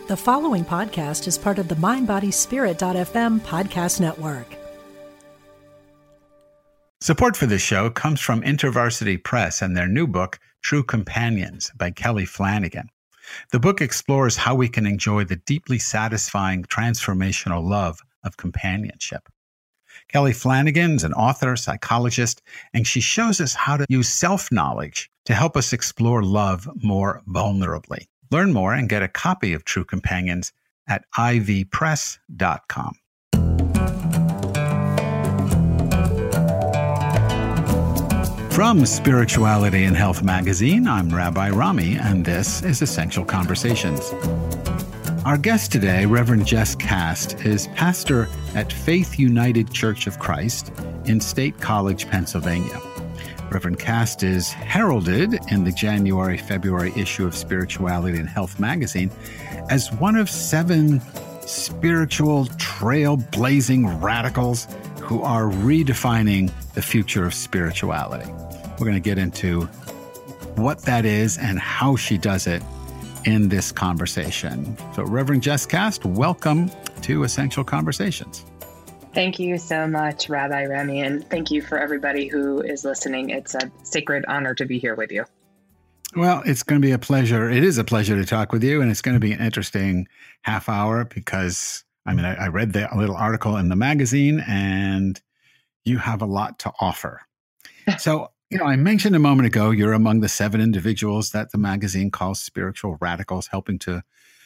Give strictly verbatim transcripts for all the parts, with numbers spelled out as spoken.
The following podcast is part of the mind body spirit dot f m podcast network. Support for this show comes from InterVarsity Press and their new book, True Companions by Kelly Flanagan. The book explores how we can enjoy the deeply satisfying transformational love of companionship. Kelly Flanagan is an author, psychologist, and she shows us how to use self-knowledge to help us explore love more vulnerably. Learn more and get a copy of True Companions at i v press dot com. From Spirituality and Health magazine, I'm Rabbi Rami, and this is Essential Conversations. Our guest today, Reverend Jess Cast, is pastor at Faith United Church of Christ in State College, Pennsylvania. Reverend Cast is heralded in the January-February issue of Spirituality and Health magazine as one of seven spiritual trailblazing radicals who are redefining the future of spirituality. We're going to get into what that is and how she does it in this conversation. So, Reverend Jess Cast, welcome to Essential Conversations. Thank you so much, Rabbi Rami, and thank you for everybody who is listening. It's a sacred honor to be here with you. Well, it's going to be a pleasure. It is a pleasure to talk with you, and it's going to be an interesting half hour because, I mean, I, I read the little article in the magazine, and you have a lot to offer. So, you know, I mentioned a moment ago, you're among the seven individuals that the magazine calls spiritual radicals, helping to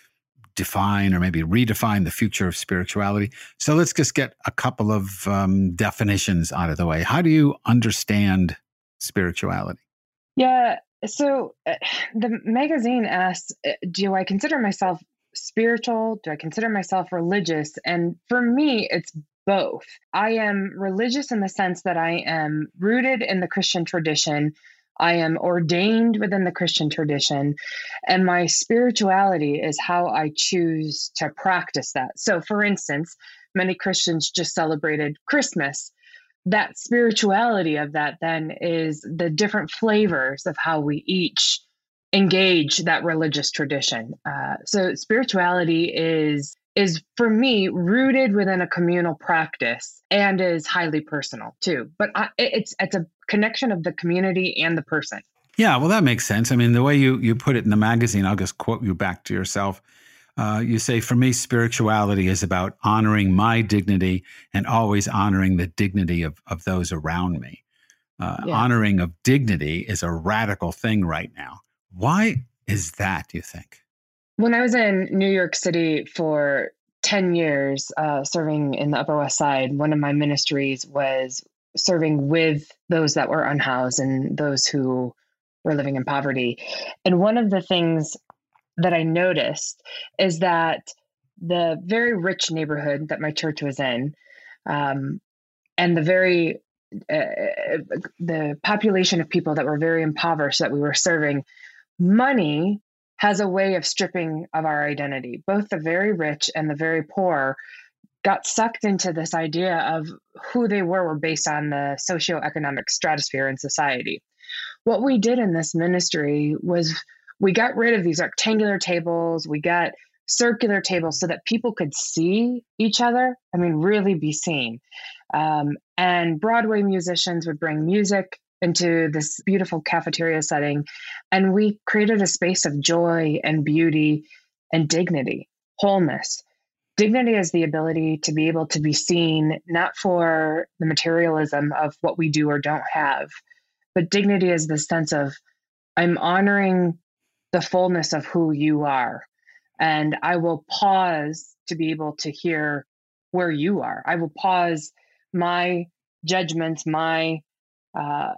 define or maybe redefine the future of spirituality. So let's just get a couple of um, definitions out of the way. How do you understand spirituality? Yeah. So uh, the magazine asks, do I consider myself spiritual? Do I consider myself religious? And for me, it's both. I am religious in the sense that I am rooted in the Christian tradition. I am ordained within the Christian tradition, and my spirituality is how I choose to practice that. So, for instance, many Christians just celebrated Christmas. That spirituality of that then is the different flavors of how we each engage that religious tradition. Uh, so spirituality is is for me rooted within a communal practice and is highly personal too. But I, it's it's a connection of the community and the person. Yeah, well, that makes sense. I mean, the way you you put it in the magazine, I'll just quote you back to yourself. Uh, you say, for me, spirituality is about honoring my dignity and always honoring the dignity of, of those around me. Uh, yeah. Honoring of dignity is a radical thing right now. Why is that, do you think? When I was in New York City for ten years, uh, serving in the Upper West Side, one of my ministries was serving with those that were unhoused and those who were living in poverty. And one of the things that I noticed is that the very rich neighborhood that my church was in, um, and the very uh, the population of people that were very impoverished that we were serving, money has a way of stripping of our identity. Both the very rich and the very poor got sucked into this idea of who they were, were based on the socioeconomic stratosphere in society. What we did in this ministry was we got rid of these rectangular tables. We got circular tables so that people could see each other. I mean, really be seen. Um, and Broadway musicians would bring music into this beautiful cafeteria setting. And we created a space of joy and beauty and dignity, wholeness. Dignity is the ability to be able to be seen, not for the materialism of what we do or don't have, but dignity is the sense of, I'm honoring the fullness of who you are. And I will pause to be able to hear where you are. I will pause my judgments, my uh,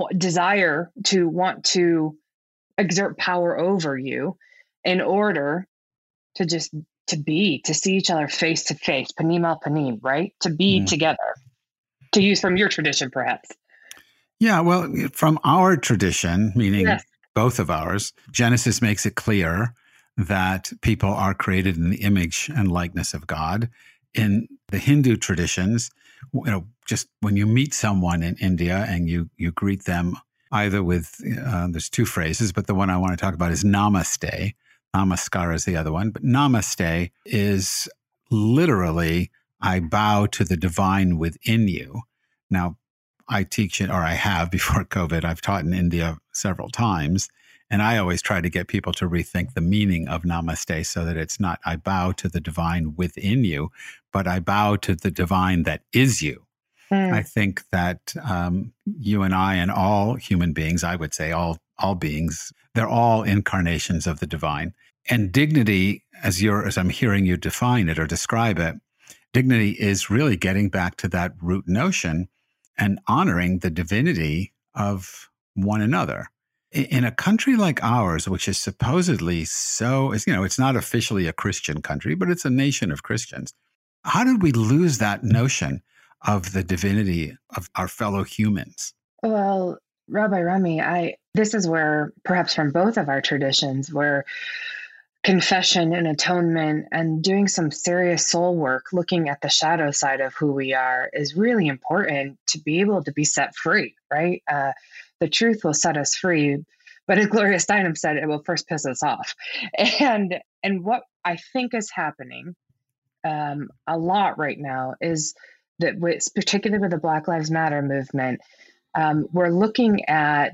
desire to want to exert power over you in order to just to be, to see each other face to face, panim al panim, right? To be mm. together, to use from your tradition, perhaps. Yeah, well, from our tradition, meaning yes. both of ours, Genesis makes it clear that people are created in the image and likeness of God. In the Hindu traditions, you know, just when you meet someone in India and you you greet them either with, uh, there's two phrases, but the one I want to talk about is namaste. Namaskar is the other one, but namaste is literally, I bow to the divine within you. Now, I teach it, or I have before COVID, I've taught in India several times. And I always try to get people to rethink the meaning of namaste so that it's not, I bow to the divine within you, but I bow to the divine that is you. Mm. I think that um, you and I and all human beings, I would say all all beings, they're all incarnations of the divine. And dignity, as you're, as I'm hearing you define it or describe it, dignity is really getting back to that root notion and honoring the divinity of one another. In a country like ours, which is supposedly so, you know, it's not officially a Christian country, but it's a nation of Christians. How did we lose that notion of the divinity of our fellow humans? Well, Rabbi Rami, I this is where perhaps from both of our traditions, where confession and atonement and doing some serious soul work, looking at the shadow side of who we are, is really important to be able to be set free, right? Uh, the truth will set us free, but as Gloria Steinem said, it will first piss us off. And and what I think is happening um, a lot right now is that, with, particularly with the Black Lives Matter movement, um, we're looking at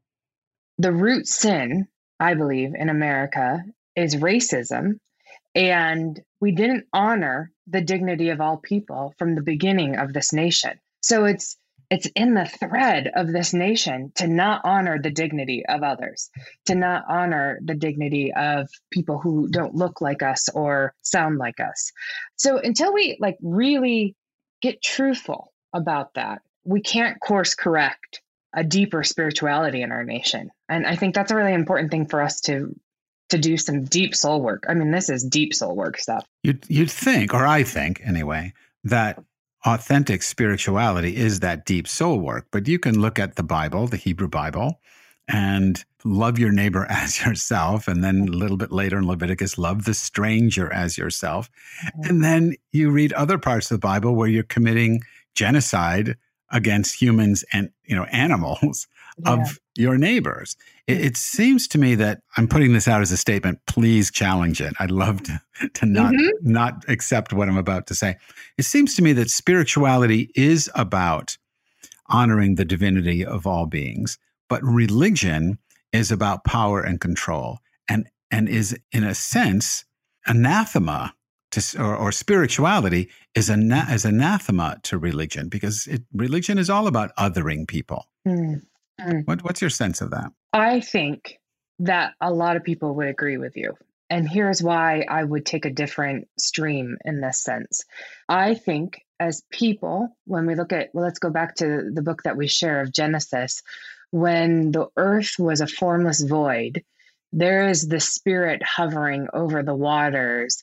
the root sin, I believe, in America is racism. And we didn't honor the dignity of all people from the beginning of this nation. So it's it's in the thread of this nation to not honor the dignity of others, to not honor the dignity of people who don't look like us or sound like us. So until we like really get truthful about that, we can't course correct a deeper spirituality in our nation. And I think that's a really important thing for us to to do some deep soul work. I mean, this is deep soul work stuff. You'd, you'd think, or I think anyway, that authentic spirituality is that deep soul work. But you can look at the Bible, the Hebrew Bible, and love your neighbor as yourself. And then a little bit later in Leviticus, love the stranger as yourself. Mm-hmm. And then you read other parts of the Bible where you're committing genocide against humans and, you know, animals yeah. of your neighbors. It, it seems to me that I'm putting this out as a statement. Please challenge it. I'd love to, to not, mm-hmm. not accept what I'm about to say. It seems to me that spirituality is about honoring the divinity of all beings, but religion is about power and control, and, and is, in a sense, anathema to, or, or spirituality is, ana- is anathema to religion, because it, religion is all about othering people. Mm. Mm. What, what's your sense of that? I think that a lot of people would agree with you. And here's why I would take a different stream in this sense. I think as people, when we look at, well, let's go back to the book that we share of Genesis, when the earth was a formless void, there is the spirit hovering over the waters,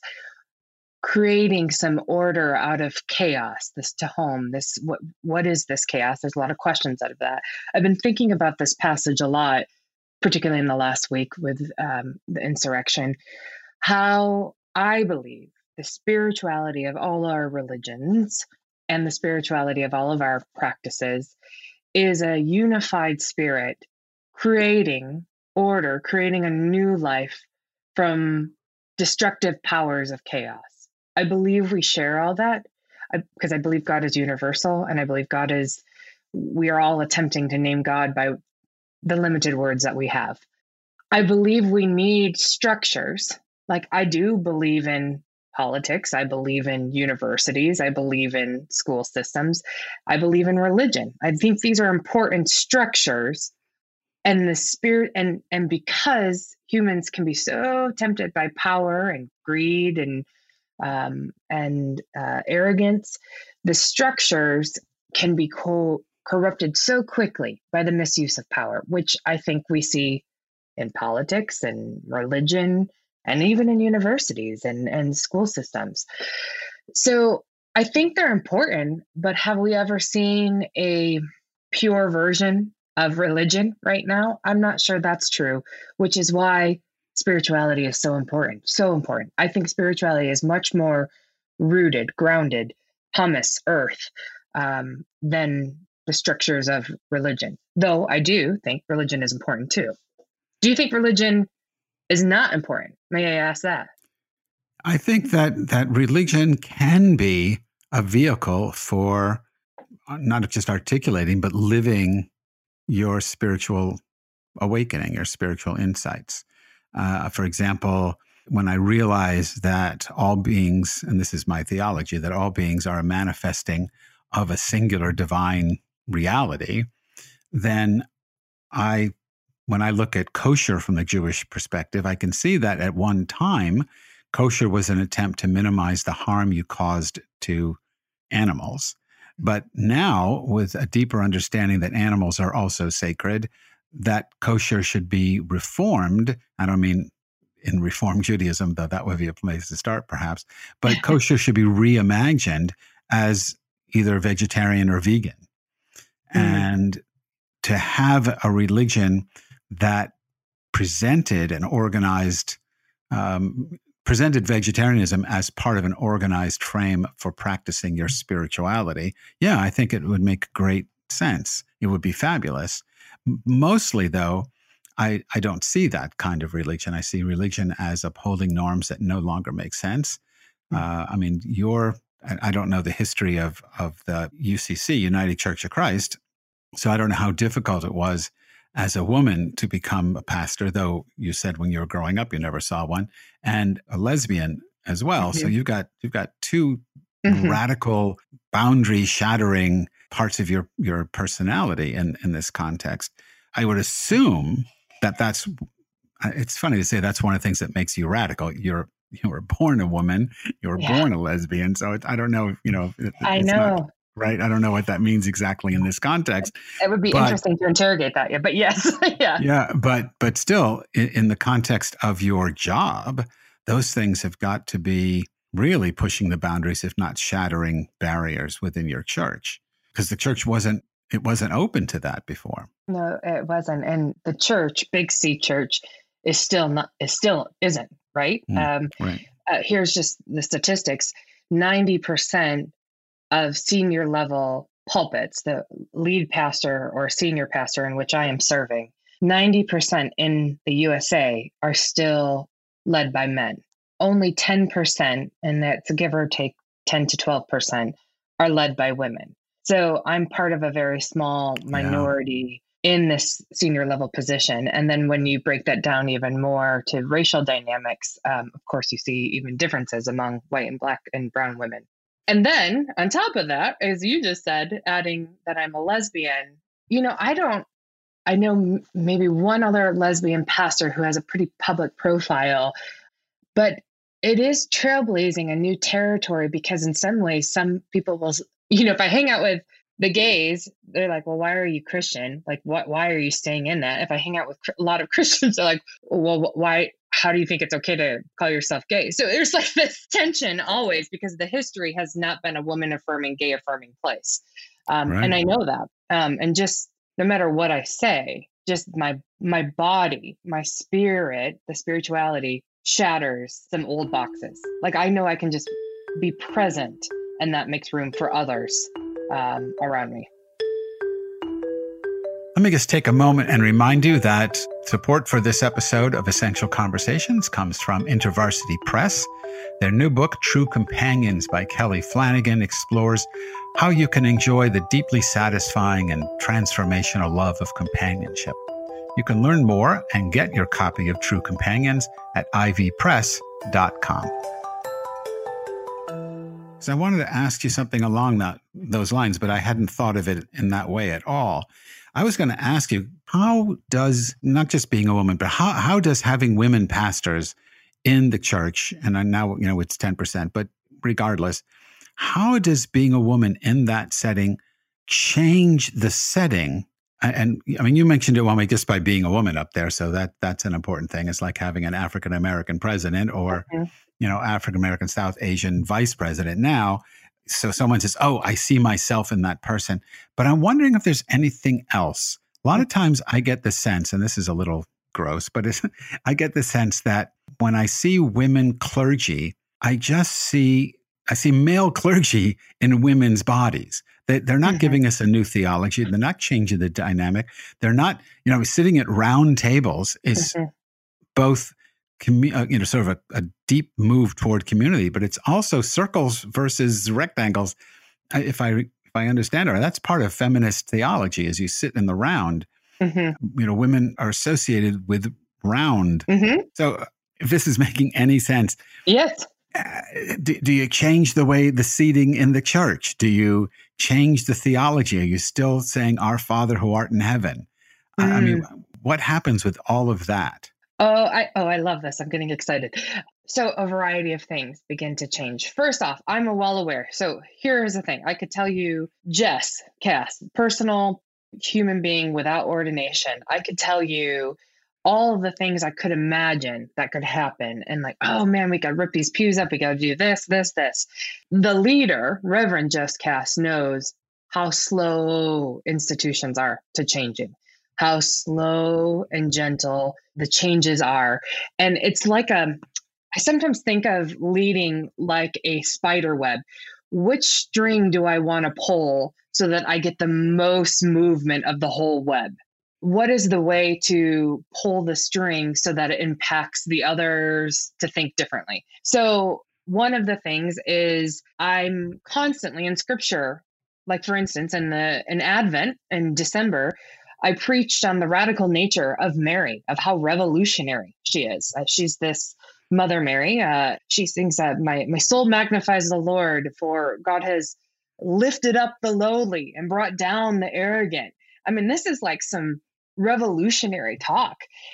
creating some order out of chaos, this Tehom, this, what, what is this chaos? There's a lot of questions out of that. I've been thinking about this passage a lot, particularly in the last week with um, the insurrection, how I believe the spirituality of all our religions and the spirituality of all of our practices is a unified spirit creating order, creating a new life from destructive powers of chaos. I believe we share all that because I, I believe God is universal, and I believe God is, we are all attempting to name God by the limited words that we have. I believe we need structures. Like, I do believe in politics. I believe in universities. I believe in school systems. I believe in religion. I think these are important structures. And the spirit, and, and because humans can be so tempted by power and greed and um, and uh, arrogance, the structures can be co- corrupted so quickly by the misuse of power, which I think we see in politics and religion and even in universities and, and school systems. So I think they're important, but have we ever seen a pure version of religion right now? I'm not sure that's true, which is why spirituality is so important, so important. I think spirituality is much more rooted, grounded, humus, earth, um, than the structures of religion. Though I do think religion is important too. Do you think religion is not important? May I ask that? I think that that religion can be a vehicle for not just articulating, but living your spiritual awakening, your spiritual insights. Uh, for example, when I realize that all beings, and this is my theology, that all beings are a manifesting of a singular divine reality, then I, when I look at kosher from the Jewish perspective, I can see that at one time, kosher was an attempt to minimize the harm you caused to animals. But now, with a deeper understanding that animals are also sacred, that kosher should be reformed. I don't mean in Reform Judaism, though that would be a place to start, perhaps. But kosher should be reimagined as either vegetarian or vegan. Mm. And to have a religion that presented an organized, um, presented vegetarianism as part of an organized frame for practicing your spirituality, yeah, I think it would make great sense. It would be fabulous. Mostly, though, I, I don't see that kind of religion. I see religion as upholding norms that no longer make sense. Uh, I mean, you're, I don't know the history of, of the U C C, United Church of Christ, so I don't know how difficult it was as a woman to become a pastor, though you said when you were growing up you never saw one, and a lesbian as well. Mm-hmm. So you've got you've got two mm-hmm. radical, boundary-shattering parts of your, your personality in, in this context. I would assume that that's, it's funny to say that's one of the things that makes you radical. You're, you were born a woman, you were yeah. born a lesbian. So it, I don't know, you know. It, I know. Not, right. I don't know what that means exactly in this context. It would be but, interesting to interrogate that. Yeah, but yes. yeah. Yeah. But, but still in, in the context of your job, those things have got to be really pushing the boundaries, if not shattering barriers within your church. Because the church wasn't, it wasn't open to that before. No, it wasn't. And the church, Big C Church, is still not, is still isn't, right? Mm, um, right. Uh, here's just the statistics. ninety percent of senior level pulpits, the lead pastor or senior pastor in which I am serving, ninety percent in the U S A are still led by men. Only ten percent, and that's give or take ten to twelve percent, are led by women. So I'm part of a very small minority yeah. in this senior level position. And then when you break that down even more to racial dynamics, um, of course, you see even differences among white and black and brown women. And then on top of that, as you just said, adding that I'm a lesbian, you know, I don't, I know m- maybe one other lesbian pastor who has a pretty public profile, but it is trailblazing a new territory because in some ways, some people will, you know, if I hang out with the gays, they're like, well, why are you Christian? Like, what, why are you staying in that? If I hang out with a lot of Christians, they're like, well, why, how do you think it's okay to call yourself gay? So there's like this tension always because the history has not been a woman affirming, gay affirming place. Um, right. And I know that. Um, and just no matter what I say, just my, my body, my spirit, the spirituality shatters some old boxes. Like I know I can just be present and that makes room for others um, around me. Let me just take a moment and remind you that support for this episode of Essential Conversations comes from InterVarsity Press. Their new book, True Companions by Kelly Flanagan, explores how you can enjoy the deeply satisfying and transformational love of companionship. You can learn more and get your copy of True Companions at I V press dot com. So I wanted to ask you something along that, those lines, but I hadn't thought of it in that way at all. I was going to ask you, how does, not just being a woman, but how, how does having women pastors in the church, and I now, you know, it's ten percent, but regardless, how does being a woman in that setting change the setting? And I mean, you mentioned it, well, just by being a woman up there. So that that's an important thing. It's like having an African-American president or, mm-hmm. you know, African-American, South Asian vice president now. So someone says, oh, I see myself in that person. But I'm wondering if there's anything else. A lot of times I get the sense, and this is a little gross, but it's, I get the sense that when I see women clergy, I just see, I see male clergy in women's bodies. They, they're not mm-hmm. giving us a new theology. They're not changing the dynamic. They're not, you know, sitting at round tables is mm-hmm. both commu- uh, you know, sort of a, a deep move toward community, but it's also circles versus rectangles. I- If I if I understand it, right, that's part of feminist theology. As you sit in the round, Mm-hmm. you know, women are associated with round. Mm-hmm. So, if this is making any sense, Yes. uh, do, do you change the way the seating in the church? Do you change the theology? Are you still saying "Our Father who art in heaven"? I I mean, Mm. what happens with all of that? Oh, I oh, I love this. I'm getting excited. So a variety of things begin to change. First off, I'm well aware. So here's the thing. I could tell you, Jess, Cass, personal human being without ordination. I could tell you all of the things I could imagine that could happen. And like, oh man, we got to rip these pews up. We got to do this, this, this. The leader, Reverend Jess Cass, knows how slow institutions are to changing, how slow and gentle the changes are. And it's like a, I sometimes think of leading like a spider web. Which string do I want to pull so that I get the most movement of the whole web? What is the way to pull the string so that it impacts the others to think differently? So one of the things is I'm constantly in scripture, like for instance, in the in Advent in December, I preached on the radical nature of Mary, of how revolutionary she is. Uh, she's this Mother Mary. Uh, she sings, uh, my, my soul magnifies the Lord, for God has lifted up the lowly and brought down the arrogant. I mean, this is like some revolutionary talk.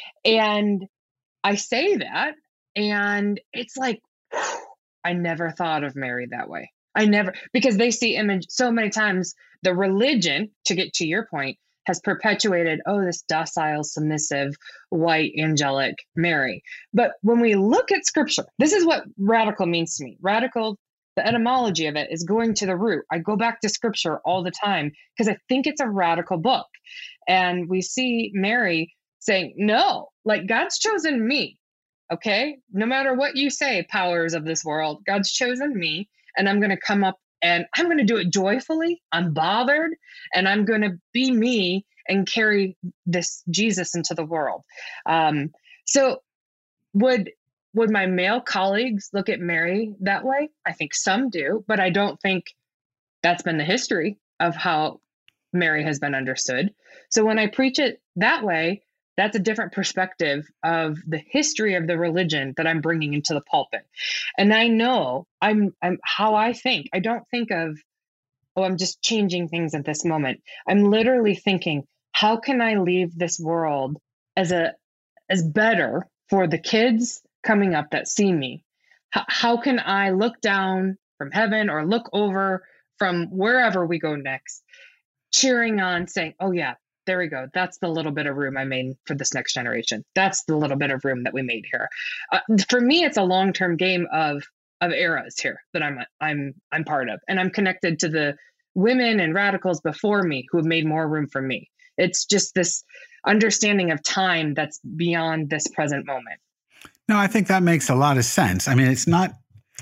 And I say that, and it's like, whew, I never thought of Mary that way. I never, because they see image so many times, the religion, to get to your point, has perpetuated, oh, this docile, submissive, white, angelic Mary. But when we look at scripture, this is what radical means to me. Radical, the etymology of it is going to the root. I go back to scripture all the time because I think it's a radical book. And we see Mary saying, no, like God's chosen me. Okay, no matter what you say, powers of this world, God's chosen me, and I'm going to come up and I'm going to do it joyfully, unbothered, and I'm going to be me and carry this Jesus into the world. Um, so would would my male colleagues look at Mary that way? I think some do, but I don't think that's been the history of how Mary has been understood. So when I preach it that way, that's a different perspective of the history of the religion that I'm bringing into the pulpit. And I know I'm, I'm how I think. I don't think of, oh, I'm just changing things at this moment. I'm literally thinking, how can I leave this world as a as better for the kids coming up that see me? H- how can I look down from heaven or look over from wherever we go next, cheering on, saying, oh yeah, there we go. That's the little bit of room I made for this next generation. That's the little bit of room that we made here. Uh, for me, it's a long-term game of of eras here that I'm I'm I'm part of, and I'm connected to the women and radicals before me who have made more room for me. It's just this understanding of time that's beyond this present moment. No, I think that makes a lot of sense. I mean, it's not.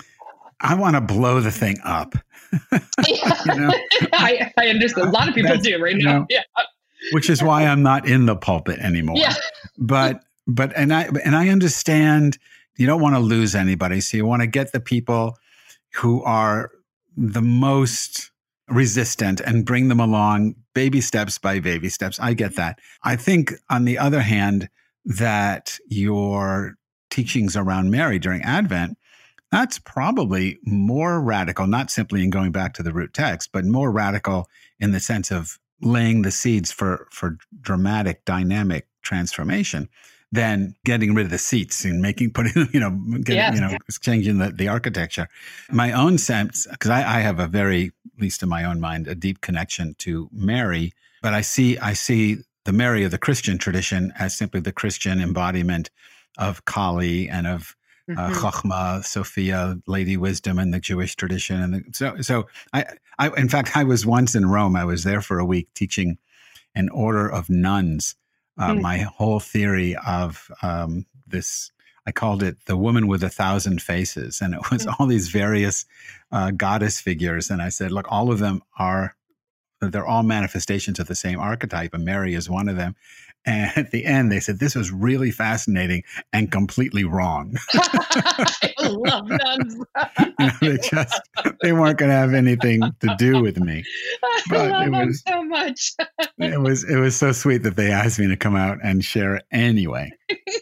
I want to blow the thing up. Yeah. You know? I, I understand. A lot of people That's, do right you now. know, Yeah. Which is why I'm not in the pulpit anymore. Yeah. But but and I and I understand you don't want to lose anybody, so you want to get the people who are the most resistant and bring them along baby steps by baby steps. I get that. I think on the other hand that your teachings around Mary during Advent, that's probably more radical, not simply in going back to the root text, but more radical in the sense of laying the seeds for, for dramatic, dynamic transformation than getting rid of the seats and making, putting, you know, getting, Yes. you know, changing the, the architecture. My own sense, because I, I have a very, at least in my own mind, a deep connection to Mary, but I see, I see the Mary of the Christian tradition as simply the Christian embodiment of Kali and of Uh, Mhm. Chokhmah, Sophia, Lady Wisdom, and the Jewish tradition, and the, so, so I, I, in fact, I was once in Rome. I was there for a week teaching an order of nuns. Uh, Mm. My whole theory of um, this, I called it the woman with a thousand faces, and it was Mm. all these various uh, goddess figures. And I said, look, all of them are, they're all manifestations of the same archetype, and Mary is one of them. And at the end, they said, this was really fascinating and completely wrong. I love nuns. You know, they just, they weren't going to have anything to do with me. But I love them was, so much. it was, it was so sweet that they asked me to come out and share it anyway.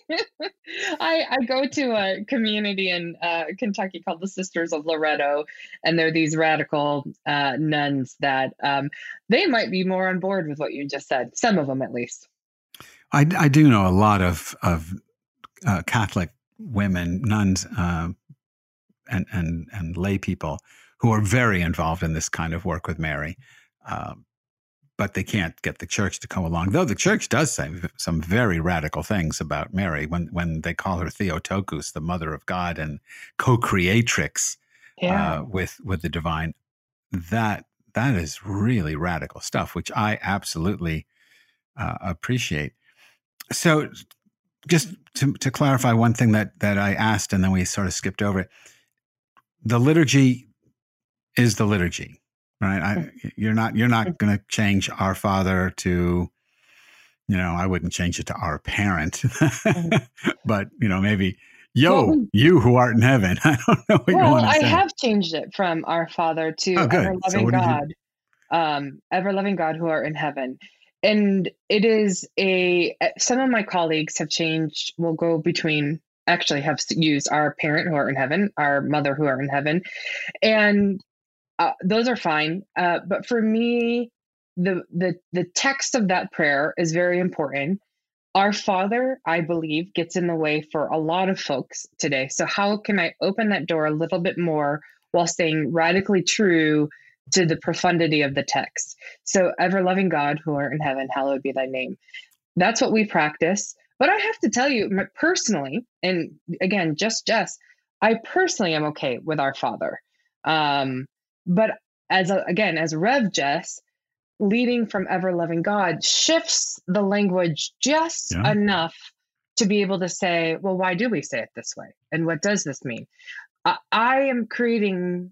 I, I go to a community in uh, Kentucky called the Sisters of Loretto, and they're these radical uh, nuns that um, they might be more on board with what you just said. Some of them, at least. I, I do know a lot of of uh, Catholic women, nuns, uh, and and and lay people who are very involved in this kind of work with Mary, uh, but they can't get the church to come along. Though the church does say some very radical things about Mary when when they call her Theotokos, the Mother of God and co-creatrix yeah. uh, with with the divine. That that is really radical stuff, which I absolutely uh, appreciate. So just to, to clarify one thing that, that I asked and then we sort of skipped over it, the liturgy is the liturgy, right? I, you're not, you're not going to change Our Father to, you know, I wouldn't change it to Our Parent, but, you know, maybe, yo, well, you who art in heaven. I don't know what well, you want to I say. I have changed it from Our Father to oh, Ever Loving so God, um, Ever Loving God who art in heaven. And it is a, some of my colleagues have changed, will go between, actually have used Our Parent who art in heaven, Our Mother who art in heaven. And uh, those are fine. Uh, but for me, the, the, the text of that prayer is very important. Our Father, I believe, gets in the way for a lot of folks today. So how can I open that door a little bit more while staying radically true to the profundity of the text? So, ever loving God who art in heaven, hallowed be thy name. That's what we practice. But I have to tell you personally, and again, just Jess, I personally am okay with Our Father. Um, but as a, again, as Rev Jess, leading from ever loving God shifts the language just yeah. enough to be able to say, well, why do we say it this way? And what does this mean? I, I am creating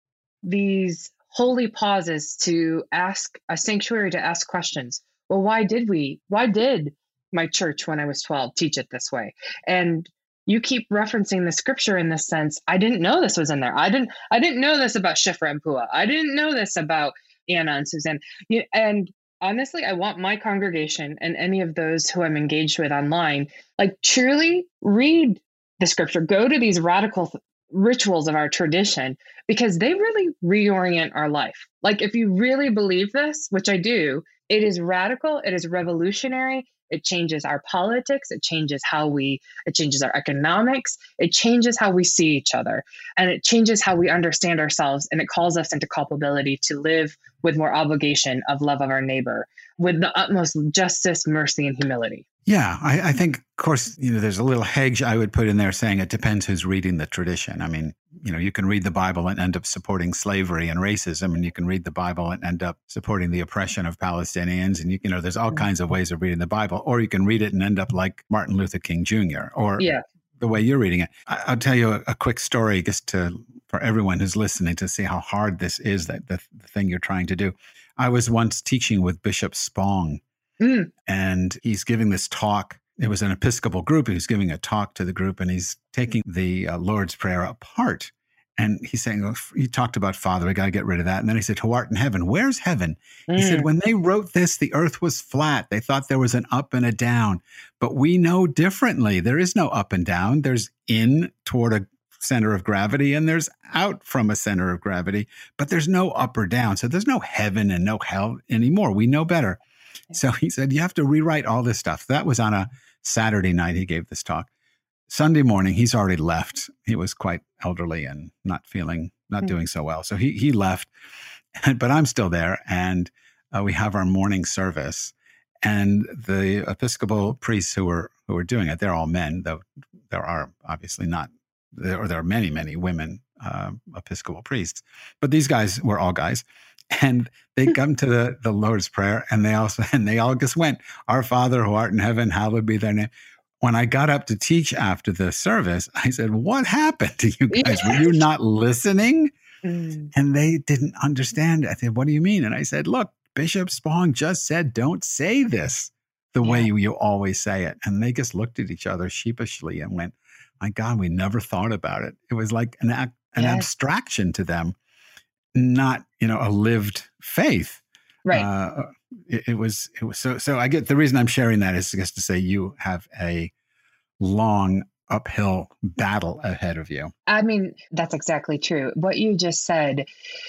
these holy pauses to ask a sanctuary, to ask questions. Well, why did we, why did my church when I was twelve teach it this way? And you keep referencing the scripture in this sense. I didn't know this was in there. I didn't, I didn't know this about Shifra and Pua. I didn't know this about Anna and Suzanne. And honestly, I want my congregation and any of those who I'm engaged with online, like truly read the scripture, go to these radical th- rituals of our tradition, because they really reorient our life. Like if you really believe this, which I do, it is radical, it is revolutionary. It changes our politics. It changes how we, it changes our economics. It changes how we see each other. And it changes how we understand ourselves. And it calls us into culpability to live with more obligation of love of our neighbor, with the utmost justice, mercy, and humility. Yeah, I, I think, of course, you know, there's a little hedge I would put in there saying it depends who's reading the tradition. I mean, you know, you can read the Bible and end up supporting slavery and racism, and you can read the Bible and end up supporting the oppression of Palestinians. And, you, you know, there's all kinds of ways of reading the Bible, or you can read it and end up like Martin Luther King Junior, or yeah. the way you're reading it. I, I'll tell you a, a quick story just to for everyone who's listening to see how hard this is, that the, the thing you're trying to do. I was once teaching with Bishop Spong. Mm. And he's giving this talk. It was an Episcopal group. He was giving a talk to the group, and he's taking the uh, Lord's Prayer apart. And he's saying, oh, he talked about Father, we got to get rid of that. And then he said, who art in heaven? Where's heaven? Mm. He said, when they wrote this, the earth was flat. They thought there was an up and a down. But we know differently. There is no up and down. There's in toward a center of gravity, and there's out from a center of gravity. But there's no up or down. So there's no heaven and no hell anymore. We know better. So he said, you have to rewrite all this stuff. That was on a Saturday night he gave this talk. Sunday morning, he's already left. He was quite elderly and not feeling, not mm-hmm. doing so well. So he he left, but I'm still there. And uh, we have our morning service. And the Episcopal priests who were who were doing it, they're all men, though there are obviously not, or there are many, many women uh, Episcopal priests. But these guys were all guys. And they come to the, the Lord's Prayer, and they also and they all just went, Our Father who art in heaven, hallowed be thy name. When I got up to teach after the service, I said, what happened to you guys? Were you not listening? Mm. And they didn't understand. I said, what do you mean? And I said, look, Bishop Spong just said, don't say this. the Yeah. way you, you always say it. And they just looked at each other sheepishly and went, my God, we never thought about it. It was like an act, an Yes. abstraction to them, not, you know, a lived faith. Right. Uh, it, it was, it was so, so I get the reason I'm sharing that is just to say you have a long uphill battle ahead of you. I mean, that's exactly true. What you just said,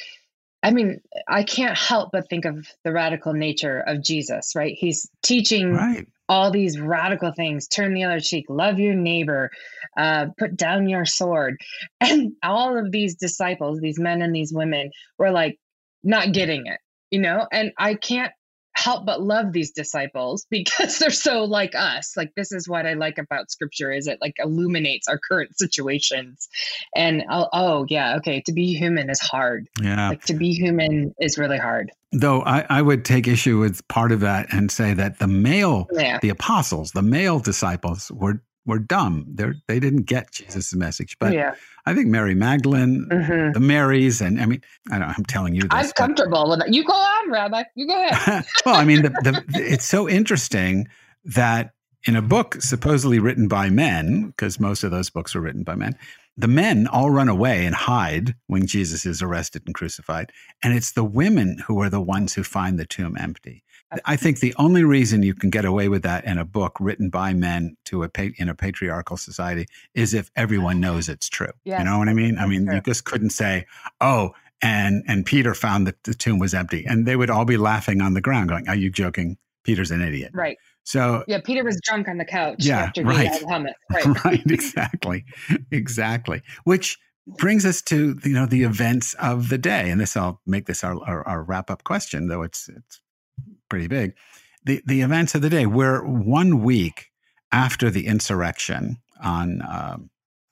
I mean, I can't help but think of the radical nature of Jesus, right? He's teaching Right. all these radical things: turn the other cheek, love your neighbor, uh, put down your sword. And all of these disciples, these men and these women, were like not getting it, you know? And I can't help but love these disciples because they're so like us. Like, this is what I like about scripture, is it like illuminates our current situations. And oh, oh yeah, okay, to be human is hard. Yeah. Like, to be human is really hard. Though I, I would take issue with part of that and say that the male, Yeah. the apostles, the male disciples were were dumb. They they didn't get Jesus' message. But Yeah. I think Mary Magdalene, Mhm. the Marys, and I mean, I don't, I'm telling you this. I'm but- comfortable with it. You go on, Rabbi. You go ahead. well, I mean, the, the, it's so interesting that in a book supposedly written by men, because most of those books were written by men, the men all run away and hide when Jesus is arrested and crucified. And it's the women who are the ones who find the tomb empty. I think the only reason you can get away with that in a book written by men to a pa- in a patriarchal society is if everyone knows it's true. Yes, you know what I mean? I mean, true. you just couldn't say, oh, and and Peter found that the tomb was empty. And they would all be laughing on the ground going, are you joking? Peter's an idiot. Right. So Yeah, Peter was drunk on the couch Yeah, after right. he had helmet. Right. right, exactly, exactly. Which brings us to, you know, the events of the day, and this I'll make this our, our, our wrap up question, though it's it's pretty big. The the events of the day. We're one week after the insurrection on um,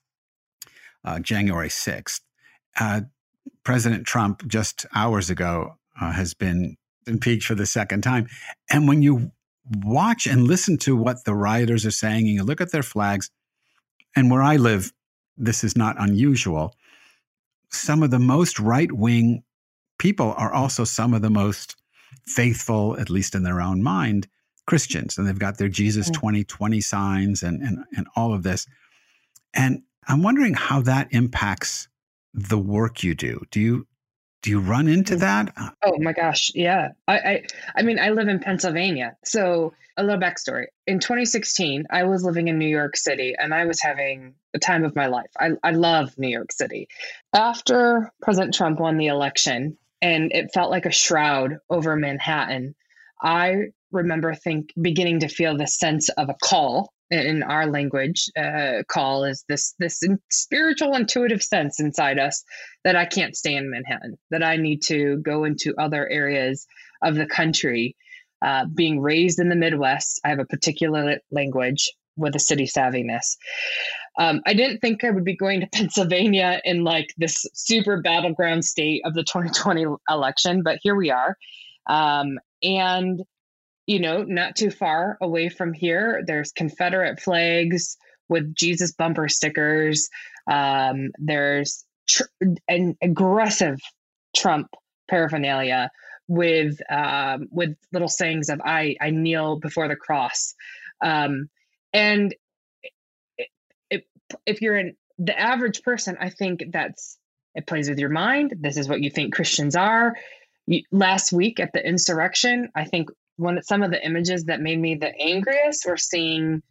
uh, January sixth. Uh, President Trump just hours ago uh, has been impeached for the second time, and when you watch and listen to what the rioters are saying, and you look at their flags, and where I live, this is not unusual. Some of the most right-wing people are also some of the most faithful, at least in their own mind, Christians. And they've got their Jesus twenty twenty signs and, and, and all of this. And I'm wondering how that impacts the work you do. Do you Do you run into that? Oh my gosh, yeah. I, I I mean, I live in Pennsylvania. So a little backstory. In twenty sixteen, I was living in New York City and I was having the time of my life. I, I love New York City. After President Trump won the election and it felt like a shroud over Manhattan, I remember think beginning to feel the sense of a call. In our language, uh, call is this this spiritual, intuitive sense inside us that I can't stay in Manhattan, that I need to go into other areas of the country. Uh, being raised in the Midwest, I have a particular language with a city savviness. Um, I didn't think I would be going to Pennsylvania in like this super battleground state of the twenty twenty election, but here we are. Um, and You know, not too far away from here, there's Confederate flags with Jesus bumper stickers. Um, there's tr- an aggressive Trump paraphernalia with um, with little sayings of "I I kneel before the cross," um, and it, it, if you're an, the average person, I think that's it plays with your mind. This is what you think Christians are. You, last week at the insurrection, I think. One some of the images that made me the angriest were seeing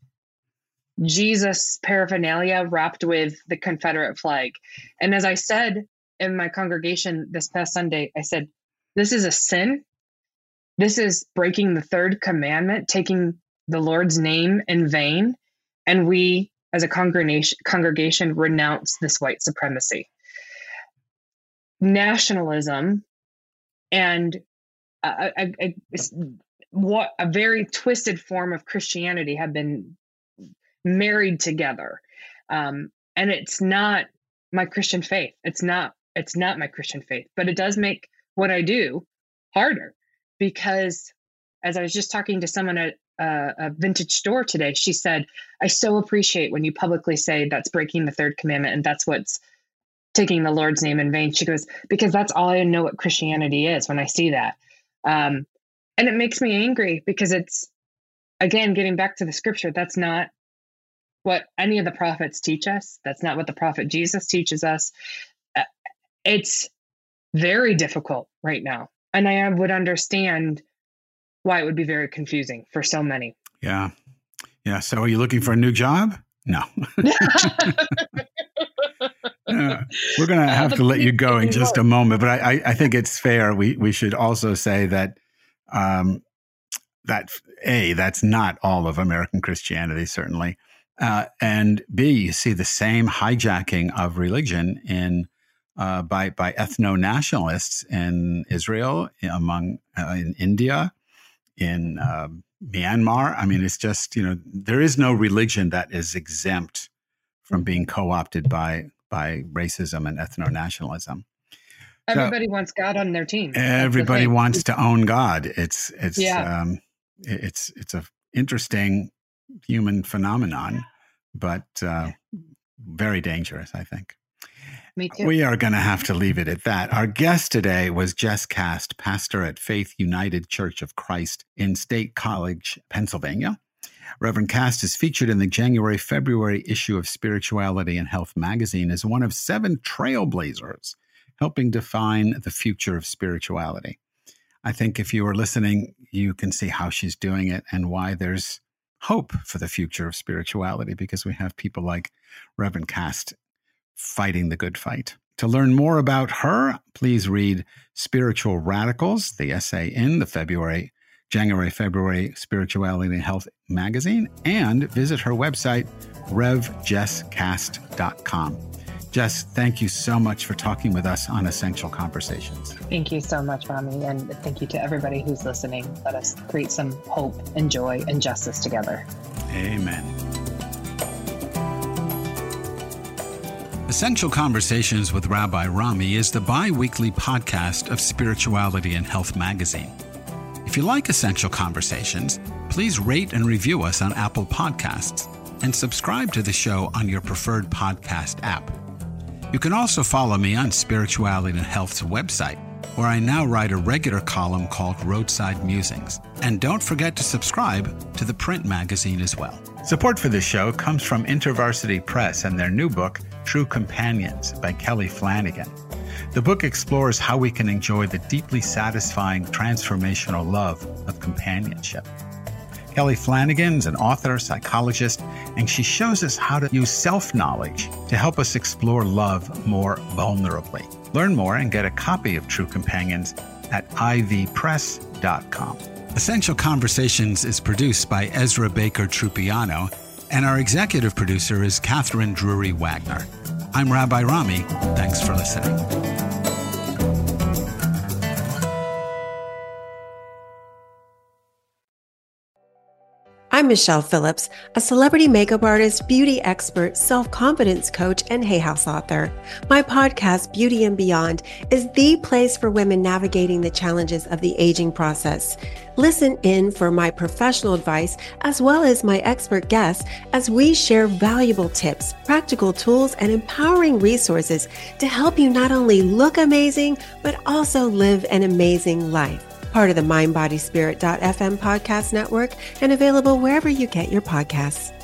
Jesus paraphernalia wrapped with the Confederate flag. And as I said in my congregation this past Sunday, I said, this is a sin. This is breaking the third commandment, taking the Lord's name in vain. And we, as a congregation, congregation renounce this white supremacy. Nationalism and a, a, a, what a very twisted form of Christianity have been married together. Um, and it's not my Christian faith. It's not, it's not my Christian faith, but it does make what I do harder because as I was just talking to someone at a, a vintage store today, she said, I so appreciate when you publicly say that's breaking the third commandment and that's what's taking the Lord's name in vain. She goes, because that's all I know what Christianity is when I see that. Um, And it makes me angry because it's again, getting back to the scripture, that's not what any of the prophets teach us. That's not what the prophet Jesus teaches us. It's very difficult right now. And I would understand why it would be very confusing for so many. Yeah. Yeah. So are you looking for a new job? No. Yeah. We're going to have to let you go in just a moment, but I, I, I think it's fair. We we should also say that um, that A, that's not all of American Christianity, certainly, uh, and B, you see the same hijacking of religion in uh, by by ethno-nationalists in Israel, among uh, in India, in uh, Myanmar. I mean, it's just, you know, there is no religion that is exempt from being co-opted by by racism and ethno-nationalism. Everybody so, wants God on their team. Everybody the wants to own God. It's it's yeah. um, it's it's a interesting human phenomenon, but uh, very dangerous, I think. Me too. We are going to have to leave it at that. Our guest today was Jess Cast, pastor at Faith United Church of Christ in State College, Pennsylvania. Reverend Cast is featured in the January-February issue of Spirituality and Health magazine as one of seven trailblazers helping define the future of spirituality. I think if you are listening, you can see how she's doing it and why there's hope for the future of spirituality, because we have people like Reverend Cast fighting the good fight. To learn more about her, please read Spiritual Radicals, the essay in the February January, February Spirituality and Health magazine, and visit her website, rev jess cast dot com. Jess, thank you so much for talking with us on Essential Conversations. Thank you so much, Rami, and thank you to everybody who's listening. Let us create some hope and joy and justice together. Amen. Essential Conversations with Rabbi Rami is the bi-weekly podcast of Spirituality and Health magazine. If you like Essential Conversations, please rate and review us on Apple Podcasts and subscribe to the show on your preferred podcast app. You can also follow me on Spirituality and Health's website, where I now write a regular column called Roadside Musings. And don't forget to subscribe to the print magazine as well. Support for this show comes from InterVarsity Press and their new book, True Companions by Kelly Flanagan. The book explores how we can enjoy the deeply satisfying transformational love of companionship. Kelly Flanagan is an author, psychologist, and she shows us how to use self-knowledge to help us explore love more vulnerably. Learn more and get a copy of True Companions at I V press dot com. Essential Conversations is produced by Ezra Baker Trupiano, and our executive producer is Catherine Drury Wagner. I'm Rabbi Rami. Thanks for listening. I'm Michelle Phillips, a celebrity makeup artist, beauty expert, self-confidence coach, and Hay House author. My podcast, Beauty and Beyond, is the place for women navigating the challenges of the aging process. Listen in for my professional advice as well as my expert guests as we share valuable tips, practical tools, and empowering resources to help you not only look amazing, but also live an amazing life. Part of the mind body spirit dot f m podcast network and available wherever you get your podcasts.